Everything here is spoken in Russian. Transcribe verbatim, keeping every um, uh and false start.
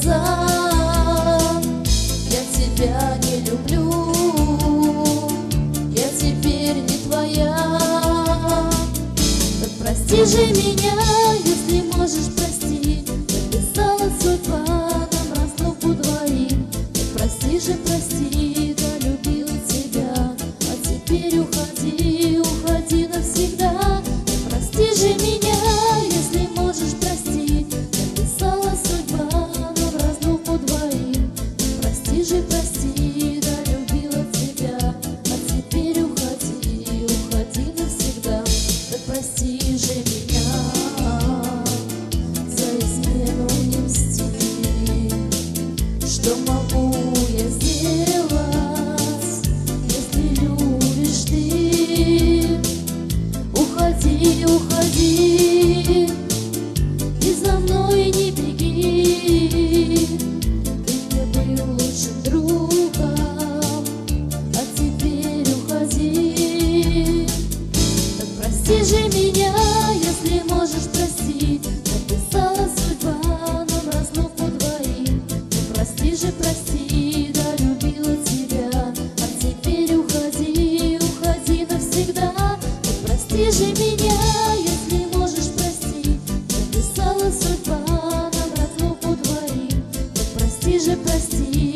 глаза. Я тебя не люблю, я теперь не твоя. Так прости же меня, если можешь простить. Написала судьба нам разлуку двоим. Так прости же, прости, да любила тебя, а теперь уходи, уходи навсегда. Так прости же меня, если можешь простить. Написала судьба нам разлуку двоим. Так прости же, прости, да любила тебя, а теперь уходи, уходи навсегда. Так прости же меня, за измену не мсти. Что могу я сделать, если любишь ты? Уходи, уходи, и за мной не беги. Ты мне был лучшим другом, а теперь уходи. Так прости же меня, если можешь простить. Написала судьба нам разлуку двоим. Так прости же, прости, да любила тебя, а теперь уходи, уходи навсегда. Так прости же меня, если можешь простить. Написала судьба нам разлуку двоим. Так прости же, прости.